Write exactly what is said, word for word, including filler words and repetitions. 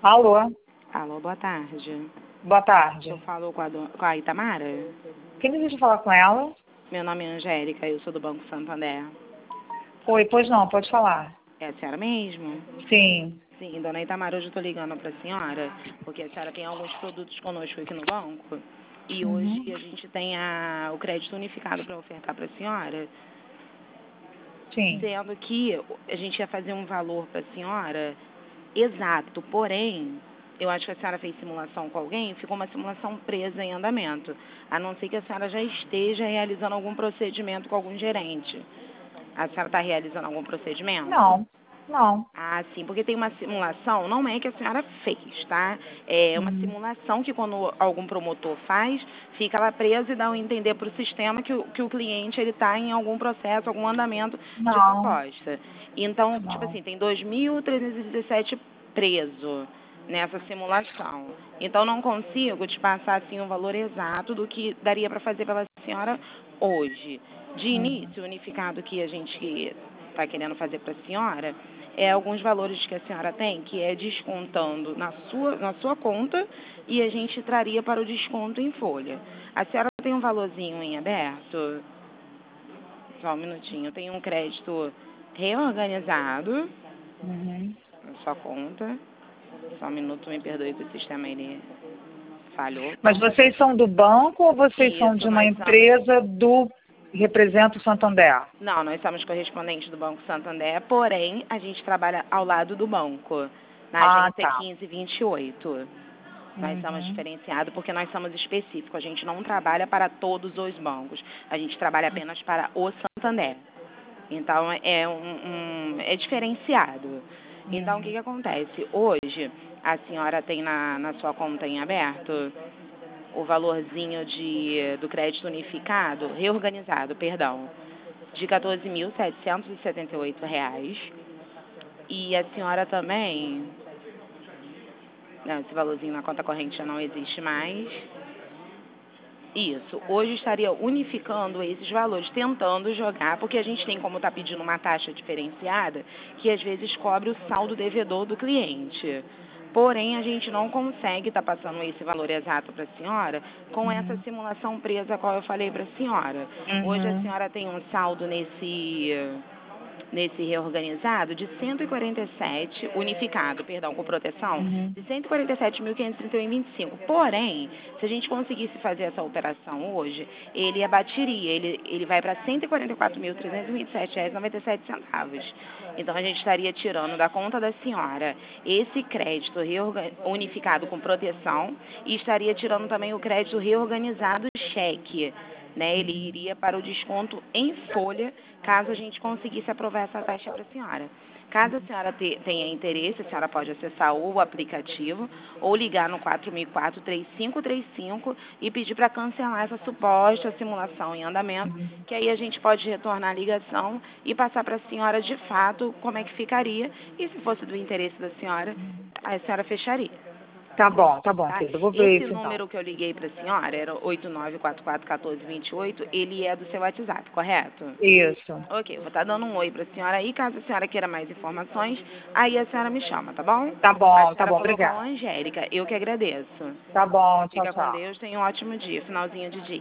Alô? Alô, boa tarde. Boa tarde. Eu falo com a, do... com a Itamara? Quem deseja falar com ela? Meu nome é Angélica, eu sou do Banco Santander. Oi, pois não, pode falar. É a senhora mesmo? Sim. Sim, dona Itamara, hoje eu estou ligando para a senhora, porque a senhora tem alguns produtos conosco aqui no banco, e Uhum. hoje a gente tem a... o crédito unificado para ofertar para a senhora, Sim. sendo que a gente ia fazer um valor para a senhora exato, porém, eu acho que a senhora fez simulação com alguém, ficou uma simulação presa em andamento, a não ser que a senhora já esteja realizando algum procedimento com algum gerente. A senhora está realizando algum procedimento? Não, não. Ah, sim, porque tem uma simulação, não é que a senhora fez, tá? É uma Uhum. simulação que quando algum promotor faz, fica lá presa e dá um entender para o sistema que o, que o cliente ele está em algum processo, algum andamento de Não, proposta. Então, tipo não. assim, tem dois mil trezentos e dezessete preso nessa simulação. Então, não consigo te passar assim o valor exato do que daria para fazer pela senhora hoje. De Uhum. início, o unificado que a gente está querendo fazer para a senhora é alguns valores que a senhora tem, que é descontando na sua, na sua conta e a gente traria para o desconto em folha. A senhora tem um valorzinho em aberto? Só um minutinho. Tem um crédito reorganizado Uhum. na sua conta. Só um minuto, me perdoe que o sistema ele falhou. Mas vocês são do banco ou vocês são de Isso, uma nós somos... empresa do que representa o Santander? Não, nós somos correspondentes do Banco Santander, porém, a gente trabalha ao lado do banco, na Ah, agência tá. quinze vinte e oito. Nós somos Uhum. diferenciados porque nós somos específicos. A gente não trabalha para todos os bancos. A gente trabalha apenas para o Santander. Então, é, um, um, é diferenciado. Então, o que, Uhum. que acontece? Hoje, a senhora tem na, na sua conta em aberto o valorzinho de, do crédito unificado, reorganizado, perdão, de quatorze mil setecentos e setenta e oito reais. E a senhora também... Não, esse valorzinho na conta corrente já não existe mais. Isso. Hoje estaria unificando esses valores, tentando jogar, porque a gente tem como estar pedindo uma taxa diferenciada, que às vezes cobre o saldo devedor do cliente. Porém, a gente não consegue estar passando esse valor exato para a senhora com essa Uhum. simulação presa, qual eu falei para a senhora. Hoje a Uhum. senhora tem um saldo nesse... nesse reorganizado de cento e quarenta e sete, unificado, perdão, com proteção, Uhum. de cento e quarenta e sete mil quinhentos e trinta e um vírgula vinte e cinco. Porém, se a gente conseguisse fazer essa alteração hoje, ele abatiria, ele, ele vai para cento e quarenta e quatro mil trezentos e vinte e sete reais e noventa e sete centavos. Então, a gente estaria tirando da conta da senhora esse crédito unificado com proteção e estaria tirando também o crédito reorganizado cheque. Né, ele iria para o desconto em folha, caso a gente conseguisse aprovar essa taxa para a senhora. Caso a senhora te, tenha interesse, a senhora pode acessar o aplicativo ou ligar no quatro mil e quatro, três cinco três cinco e pedir para cancelar essa suposta simulação em andamento, que aí a gente pode retornar a ligação e passar para a senhora de fato como é que ficaria e se fosse do interesse da senhora, a senhora fecharia. Tá bom, tá bom, Tá? querida. Eu vou ver Esse isso então. número que eu liguei para a senhora, era oito nove quatro quatro um quatro dois oito, ele é do seu WhatsApp, correto? Isso. Ok, eu vou estar dando um oi para a senhora aí, caso a senhora queira mais informações, aí a senhora me chama, tá bom? Tá A bom, tá senhora bom. falou com a Obrigada. Angélica, eu que agradeço. Tá bom, tchau, Fica com tchau. Deus, tenha um ótimo dia, finalzinho de dia.